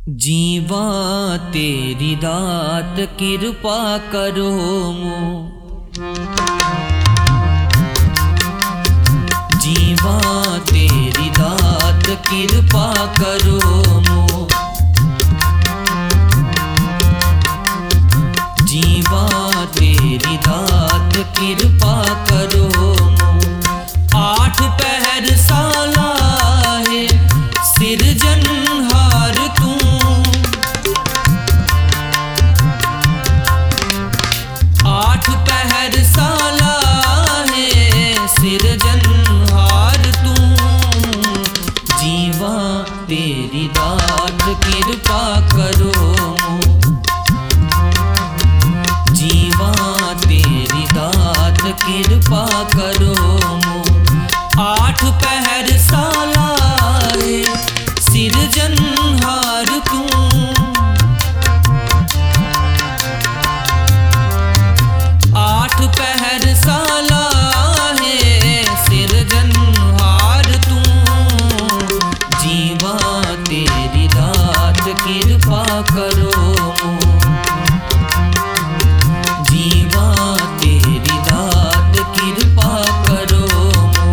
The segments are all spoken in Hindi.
जीवा तेरी दात कृपा करो मो, जीवा तेरी दात कृपा करो मो, जीवा तेरी दात कृपा करो मो। आठ पहर साला है सिरजनहार तू, आठ पहर साला है सिरजनहार तू, जीवा तेरी दात कृपा करो मो, जीवा तेरी दात कृपा करो मो। आठ पहर साला है सिरजनहार तू, आठ पहर साला है सिरजनहार तू, जीवा तेरी दात कृपा करो मो, जीवा तेरी दात कृपा करो मो।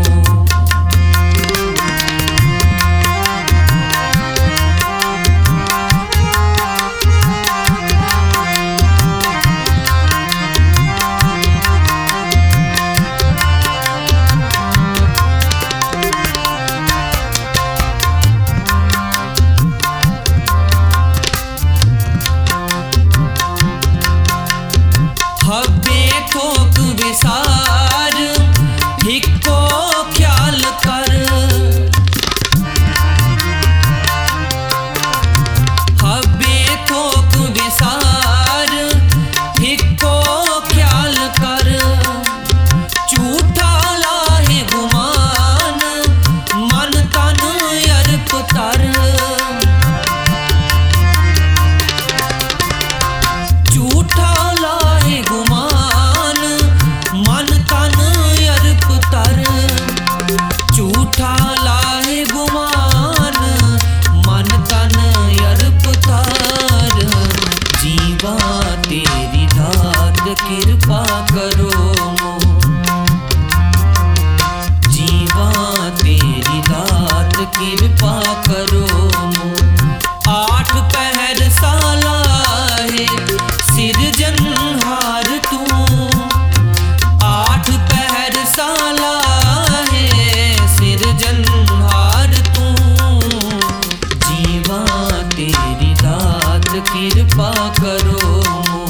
हब्बे थोक विसार हिक्को ख्याल कर, हब्बे थोक विसार हिक्को ख्याल कर, झूठा लाहे गुमान मन तन अर्प तर, झूठा लाहे गुमान मन तन अर्प तर, झूठा लाहे गुमान मन तन अर्प तर, जीवा तेरी दात कृपा करो मो, जीवा तेरी दात कृपा करो मो। आठ पहर साला है सिरजनहार तू, आठ पहर साला है सिरजनहार तू, जीवा तेरी दात कृपा करो मो,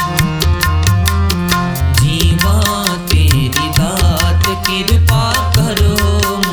जीवा तेरी दात कृपा करो मो।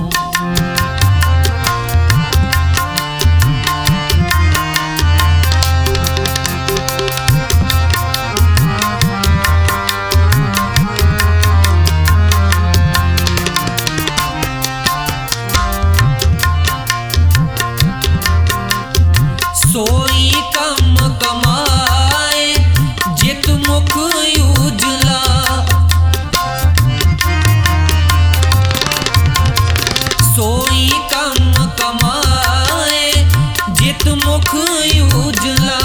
सोई कम कमाए जित मुख उजला, सोई कम कमाए जित मुख उजला,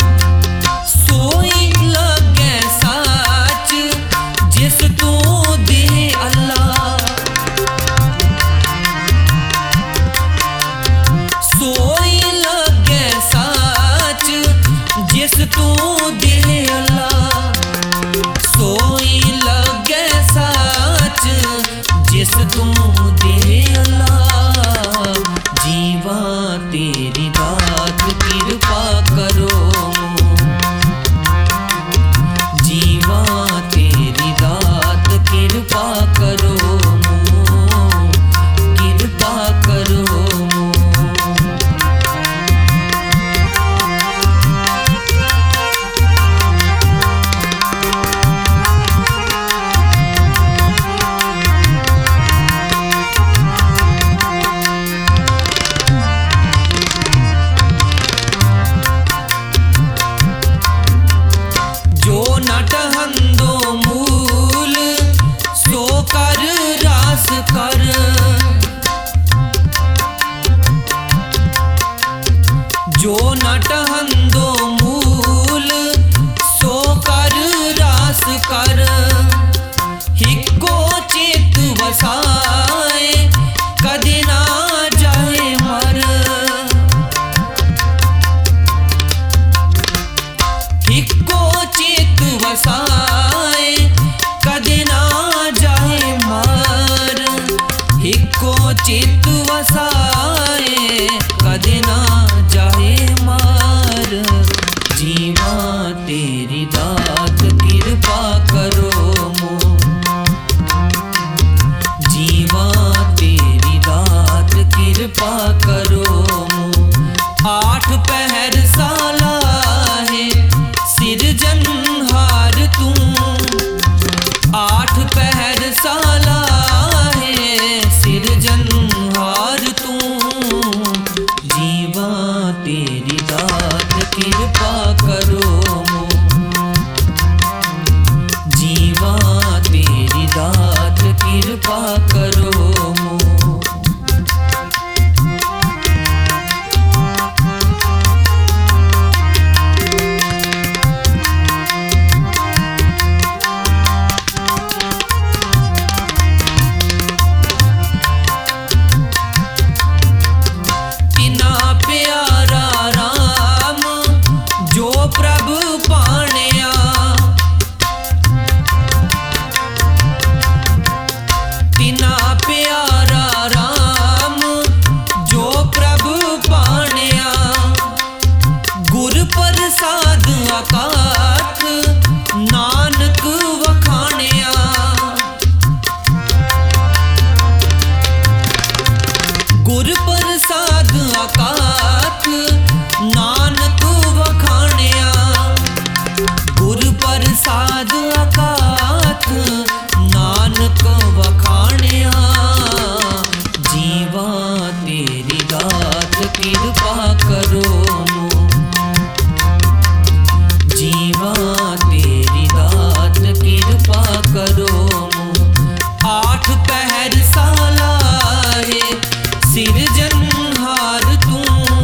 सोई लगे साच जिस तू दे अल्लाह, सोई लगे साच जिस तू दे अल्लाह, सोई लगे साच जिस तू दे अल्लाह, जीवा तेरी दात कृपा करो मो, जीवा तेरी दात कृपा करो मो, कृपा करो मो। जो न टहंदो मूल सो कर रास कर हिको चित वसाए कदे ना जाए मर हिको चित वसाए कदे ना जाए मर हिको चित वसाए कदे ना जाए मर जीवा तेरी दात कृपा करो मोह जीवा तेरी दात कृपा करो मोह आठ पहर साला है सिरजनहार तू आठ पहर साला है सिरजनहार तू जीवा तेरी दात कृपा करो जीवा तेरी दात कृपा करो प्रभु पाणिया तिना प्यारा राम जो प्रभु पाणिया गुर प्रसाद अकाथ नानक वखाणिया गुर प्रसाद अकाथ नानक वखाणिया गुर प्रसाद अकाथ नानक वखाणिया जीवा तेरी दात कृपा करो जीवा तेरी दात कृपा करो आठ पहर साला है सिरजनहार तू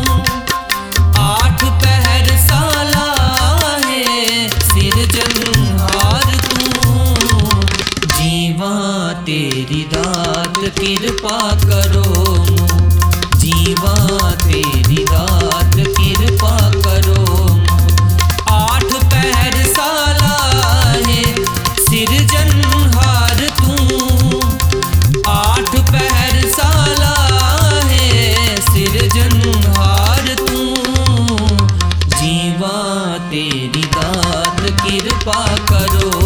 आठ पहर साला है सिरजनहार तू जीवा तेरी दात कृपा करो जीवा तेरी दात कृपा करो आठ पहर साला है सिरजनहार तू आठ पहर साला है सिरजनहार तू जीवा तेरी दात कृपा करो